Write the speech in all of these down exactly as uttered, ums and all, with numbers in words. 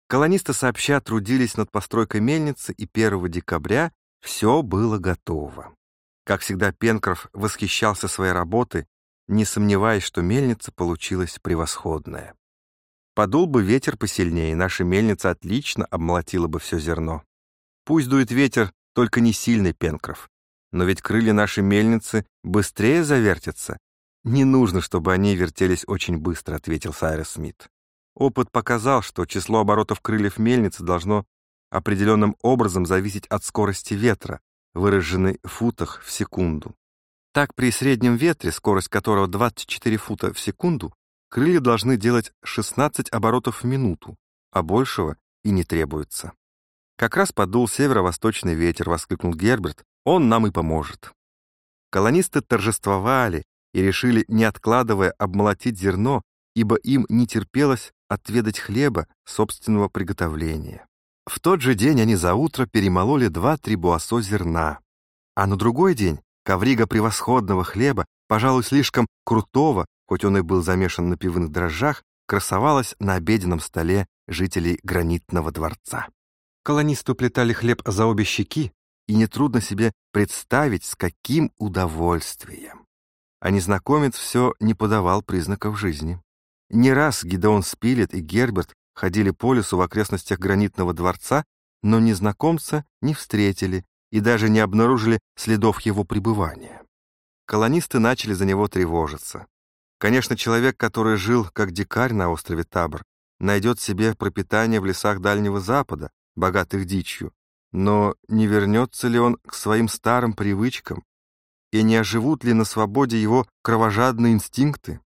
Колонисты сообща трудились над постройкой мельницы, и первого декабря все было готово. Как всегда, Пенкроф восхищался своей работой, не сомневаясь, что мельница получилась превосходная. Подул бы ветер посильнее, наша мельница отлично обмолотила бы все зерно. Пусть дует ветер, только не сильный, Пенкроф. Но ведь крылья нашей мельницы быстрее завертятся. Не нужно, чтобы они вертелись очень быстро, ответил Сайрус Смит. Опыт показал, что число оборотов крыльев мельницы должно определенным образом зависеть от скорости ветра, выраженной в футах в секунду. Так, при среднем ветре, скорость которого двадцать четыре фута в секунду, крылья должны делать шестнадцать оборотов в минуту, а большего и не требуется. «Как раз подул северо-восточный ветер», — воскликнул Герберт, — «он нам и поможет». Колонисты торжествовали и решили, не откладывая, обмолотить зерно, ибо им не терпелось отведать хлеба собственного приготовления. В тот же день они заутро перемололи два-три буассо зерна, а на другой день коврига превосходного хлеба, пожалуй, слишком крутого, хоть он и был замешан на пивных дрожжах, красовалась на обеденном столе жителей Гранитного дворца. Колонисты уплетали хлеб за обе щеки, и нетрудно себе представить, с каким удовольствием. А незнакомец все не подавал признаков жизни. Не раз Гидеон Спилет и Герберт ходили по лесу в окрестностях Гранитного дворца, но незнакомца не встретили и даже не обнаружили следов его пребывания. Колонисты начали за него тревожиться. Конечно, человек, который жил как дикарь на острове Табор, найдет себе пропитание в лесах Дальнего Запада, богатых дичью, но не вернется ли он к своим старым привычкам, и не оживут ли на свободе его кровожадные инстинкты?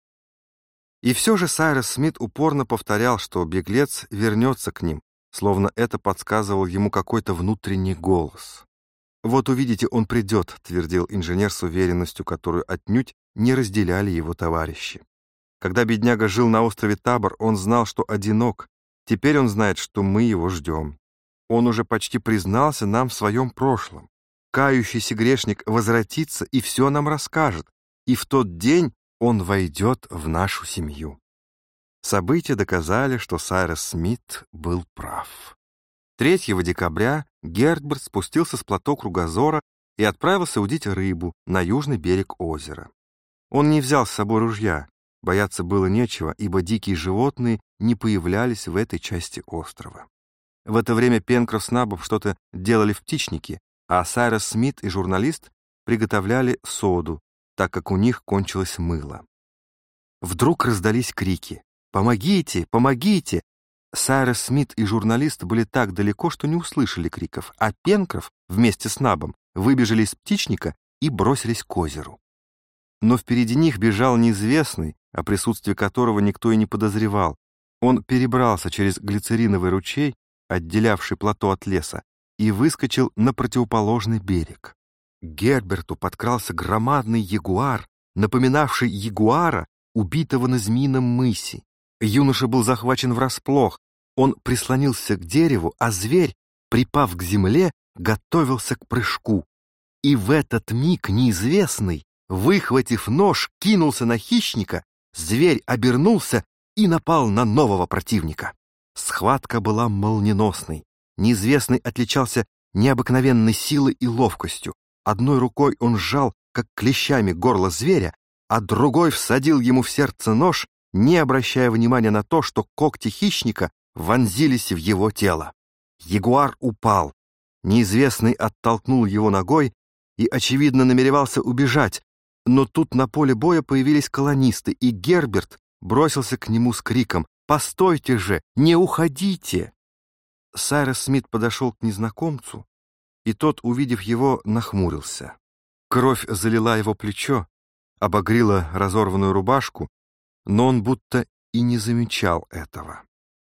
И все же Сайрус Смит упорно повторял, что беглец вернется к ним, словно это подсказывал ему какой-то внутренний голос. «Вот увидите, он придет», — твердил инженер с уверенностью, которую отнюдь не разделяли его товарищи. Когда бедняга жил на острове Табор, он знал, что одинок. Теперь он знает, что мы его ждем. Он уже почти признался нам в своем прошлом. Кающийся грешник возвратится и все нам расскажет, и в тот день он войдет в нашу семью. События доказали, что Сайрус Смит был прав. третьего декабря Герберт спустился с плато кругозора и отправился удить рыбу на южный берег озера. Он не взял с собой ружья, бояться было нечего, ибо дикие животные не появлялись в этой части острова. В это время Пенкроф с Набом что-то делали в птичнике, а Сайрус Смит и журналист приготовляли соду, так как у них кончилось мыло. Вдруг раздались крики: «Помогите! Помогите!» Сайрус Смит и журналист были так далеко, что не услышали криков, а Пенкроф вместе с Набом выбежали из птичника и бросились к озеру. Но впереди них бежал неизвестный, о присутствии которого никто и не подозревал. Он перебрался через глицериновый ручей, отделявший плато от леса, и выскочил на противоположный берег. К Герберту подкрался громадный ягуар, напоминавший ягуара, убитого на Змеином мысе. Юноша был захвачен врасплох. Он прислонился к дереву, а зверь, припав к земле, готовился к прыжку. И в этот миг неизвестный, выхватив нож, кинулся на хищника, зверь обернулся и напал на нового противника. Схватка была молниеносной. Неизвестный отличался необыкновенной силой и ловкостью. Одной рукой он сжал, как клещами, горло зверя, а другой всадил ему в сердце нож, не обращая внимания на то, что когти хищника вонзились в его тело. Ягуар упал. Неизвестный оттолкнул его ногой и, очевидно, намеревался убежать, но тут на поле боя появились колонисты, и Герберт бросился к нему с криком: «Постойте же! Не уходите!» Сайрус Смит подошел к незнакомцу, и тот, увидев его, нахмурился. Кровь залила его плечо, обогрела разорванную рубашку, но он будто и не замечал этого.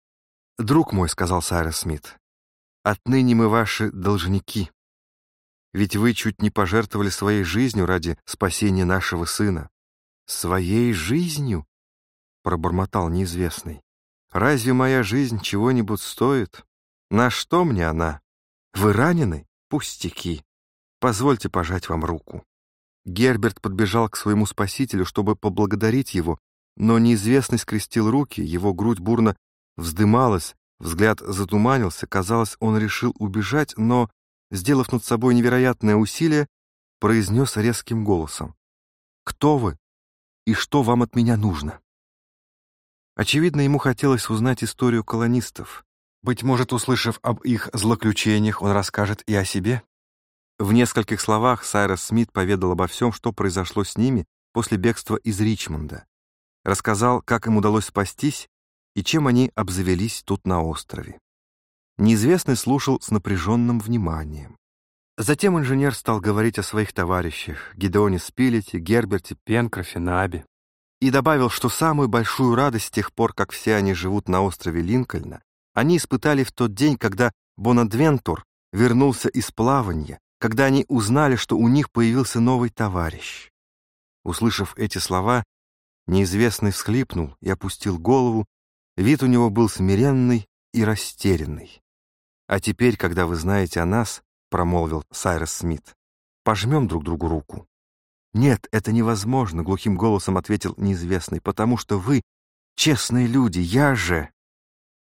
«Друг мой», — сказал Сайрус Смит, — «отныне мы ваши должники. Ведь вы чуть не пожертвовали своей жизнью ради спасения нашего сына». «Своей жизнью?» — пробормотал неизвестный. «Разве моя жизнь чего-нибудь стоит? На что мне она? Вы ранены? Пустяки. Позвольте пожать вам руку». Герберт подбежал к своему спасителю, чтобы поблагодарить его, но неизвестный скрестил руки, его грудь бурно вздымалась, Взгляд затуманился, казалось, он решил убежать, но, сделав над собой невероятное усилие, произнес резким голосом: «Кто вы и что вам от меня нужно?» Очевидно, ему хотелось узнать историю колонистов. Быть может, услышав об их злоключениях, он расскажет и о себе. В нескольких словах Сайрус Смит поведал обо всем, что произошло с ними после бегства из Ричмонда. Рассказал, как им удалось спастись и чем они обзавелись тут на острове. Неизвестный слушал с напряженным вниманием. Затем инженер стал говорить о своих товарищах — Гидеоне Спилете, Герберте, Пенкрофе, Набе, и добавил, что самую большую радость с тех пор, как все они живут на острове Линкольна, они испытали в тот день, когда Бонадвентур вернулся из плавания, когда они узнали, что у них появился новый товарищ. Услышав эти слова, неизвестный всхлипнул и опустил голову, вид у него был смиренный и растерянный. «А теперь, когда вы знаете о нас, — промолвил Сайрус Смит, — пожмем друг другу руку». «Нет, это невозможно», — глухим голосом ответил неизвестный, «потому что вы честные люди, я же...»